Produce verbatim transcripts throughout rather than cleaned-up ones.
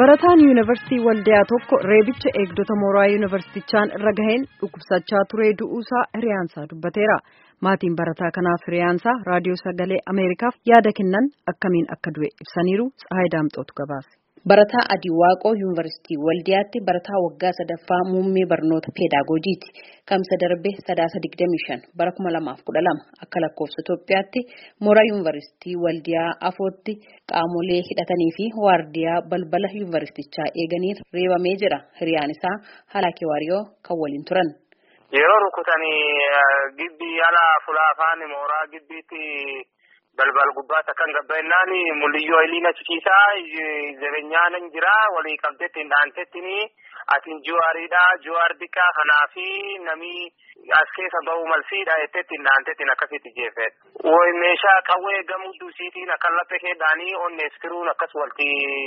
Barataan Yuunivarsiitii Waldiyaa tokko reebicha eegdota mooraa yuunivarsiitichaan irra gaheen dhukkubsachaa ture du'uusaa hiriyaansaa dubbateera. Maatiin barataa kanaaf hiriyaansaa raadiyoo sagalee Ameerikaaf yaada kennan akkamiin akka du'e ibsaniiru. Tsahaay Daamxootu gabaase. Barataa Adii Waaqoo Yuunivarsiitii Waldiyaatti barataa waggaa sadaffaa muummee barnoota peedaagojiiti. Kamsa darbe sadaasa digdamii shan bara kuma lamaaf kudha lama akka lakkoofsa Itoophiyaatti mooraa Yuunivarsiitii Waldiyaa afootti qaamolee hidhatanii fi waardiyaa balbala yuunivarsiitichaa eeganiin reebamee jira. Hiriyaan isaa Halaakee Waariyoo kan waliin turan. Yeroo rukutanii gibbii ala fulaafaan mooraa gibbiitti balbal gubbaata kan gabbannaan mul'iyyoo ilina ciciisaa jireenyaan jira walii qabdeetti hin dhaantettini atiin juwaariidha juwaar diqqaa kanaafi nami as keessa ba'u malsiidha jettetti hin dhaantettin akkasitti jeefet woy meeshaa qawwee gamuddu siitiin akka laphee keedhaanii onnees firuun akkas walti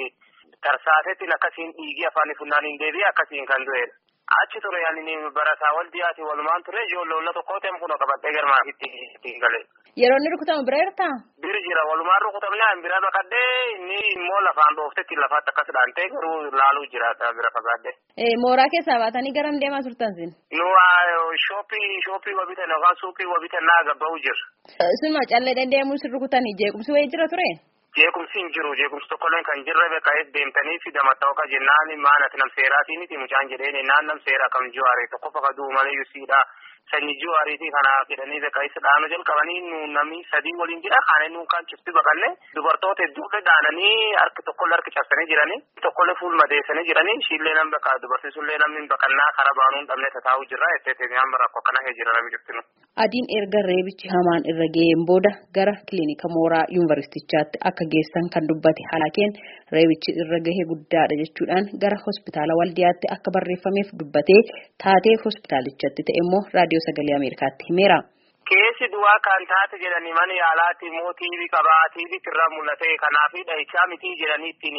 tarsaatettin akkasiin dhiigii afaanii funnaaniin deebi'e akkasiin kan du'edha. Achi ture yaani barataa Waldiyaati walumaan ture ijoollee tokko ta'e kun qabadhee garmaafitti gale. Yeroo inni rukutamu bira jirtaa? Bir jira walumaan rukutamne bira baqadhee inni immoo lafaan dhooftetti lafaatti akkas dhaantee garuu laaluu jira bira fagaadhee. Mooraa keessaa baatanii garam deemaa turtan sin? Nu shooppii shooppii wabitan yookaan suuqii wabitan naa gabba'uu jira. Isin callee dandeemuu sin rukutanii jeequmsi wayii jira ture? Jeequmsi hin jiru jeequmsi tokkolleen kan jirre beekaa'eef deemtanii fi damatta'oo jennaan maanati nam seeraatii miti mucaan jedheen naan nam seeraa kam juwaaree tokko fakkaatu malee yusiidha sanyii juwaariitii kana fidanii beekaa'isa dhaanu jalqabanii namni sadii waliin jira kaanee nuun kan cufti baqanne dubartoota hedduulle dhaananii harki tokkollee harki cabsanii jiranii tokkollee fuul madeessanii jiranii ishiillee nam bakka dubarsiisullee namni baqannaa karaa baanuun dhabne tataa'uu jirra jettee nyaama rakkoo akkana kee jira namni jirtinu. Adiin erga reebichi hamaan irra ga'een booda gara kilinika mooraa yuunivarsiitichaatti akka geessan kan dubbate Halaakeen reebichi irra gahee guddaadha jechuudhaan gara hospitaala Waldiyaatti akka barreeffameef dubbatee taatee hospitaalichatti ta'e immoo raadiyoo sagalee Ameerikaatti himeera. Keessi du'aa kan taate jedhanii mana yaalaatti immoo tiibii qabaa tiibii irraa mul'ate kanaafi dhahichaa mitii jedhanii ittiin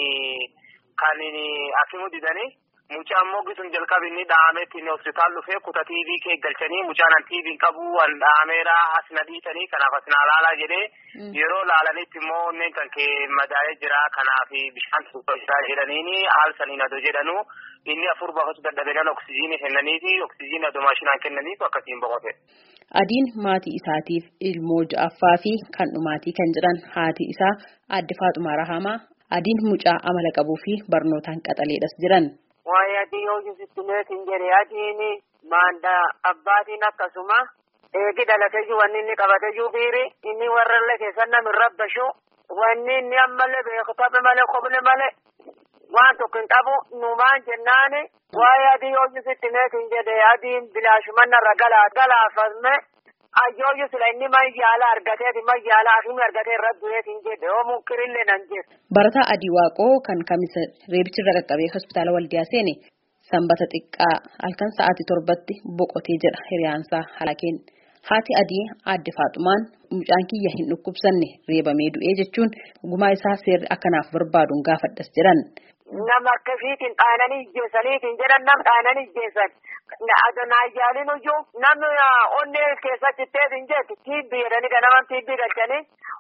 kan akimu didanii. Mucaan moggisun jalqabi inni dhaametti inni hospitaal dhufee kuta tiibii kee galchanii mucaan an tiibiin qabu an dhaameera as na dhiitanii kanaaf as na laalaa jedhee yeroo laalanitti immoo onneen kan kee madaa'ee jira kanaaf bishaan tuubbachaa jedhaniini haal saniin adoo jedhanu inni afur bahus dadhabenan oksijiinii kennaniifi oksijiinii adoo maashinaan kennaniitu akkasiin boqote. Adiin maatii isaatiif ilmoo ja'affaa fi kan dhumaatii kan jedhan haati isaa aadde Faaxumaa Rahamaa adiin mucaa amala qabuu fi barnootaan qaxaleedhas jiran. Waa'ee adii yoo jibbineetiin jedhee adiin maanda abbaatiin akkasuma eegi dhalatee wanni inni qabatee biiri inni warrallee keessan namni rabbashu wanni inni ammallee beekutabe malee qobne malee waan tokko hin qabu numaan jennaani waa'ee adii yoo jibbineetiin jedhee adiin bilaashumanarra galaa galaafame ayyooyu sila inni mayyaala argateeti mayyaala akimi argatee irra du'eetiin jedhe oo munkirillee nan jedhe. Barataa Adii Waaqoo kan kamisa reebichirra qaqqabee hospitaala Waldiyaa seene sanbata xiqqaa halkan sa'aatii torbatti boqotee jedha hiriyaansaa Halaakeen. Haati Adii aadde Faaxumaan mucaan kiyya hin dhukkubsanne reebamee du'ee jechuun gumaa isaa seerri akkanaaf barbaaduun gaafadhas jedhan. Nama akkasiitiin dhaananii ijjeessaniitiin jedhan nam dhaananii ijjeessan. Naayyaaliin iyyuu namni onnee keessatti teetiin jeetti tiibbii jedhanii kan naman tiibbii galchanii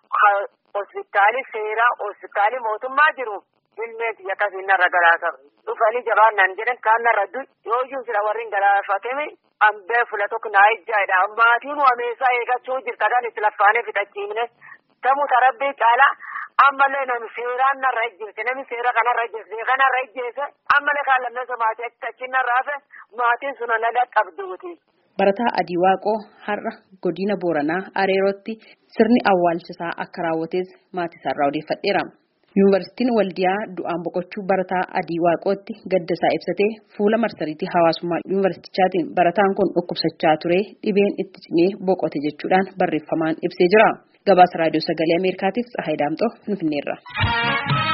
hospitaali seeraa hospitaali mootummaa jiru ilmeeti akkasiin narra galaasa dhufanii jabaan nan jedhan kaan narra du'i yoo iyyuu sila warri galaafatemi ambee fula tokko naa ijjaadha maatiin wameessaa eegachuu jirta kan itti laffaanee fixachiifne tamuu tarabbii caalaa. Ammallee namni seeraan narra ijjeesse namni seera kanarra ijjeesse kanarra ijjeesse ammallee kan lammeessa maatii achi narraa fe maatiin sun naga qabduuti. Barataa Adii Waaqoo har'a godina Booranaa Areerootti sirni awwaalchisaa akka raawwates maatii isaarraa odeeffadheera. Yuunivarsiitiin Waldiyaa du'aan boqochuu barataa Adii Waaqootti gaddasaa ibsatee fuula marsariitii hawaasummaa yuunivarsiitichaatiin barataan kun dhukkubsachaa ture dhibeen itti cimee boqote jechuudhaan barreeffamaan ibsee jira. Gabaasa raadiyoo sagalee Ameerikaatiif Tsahaay Daamxoo Finfinneerra.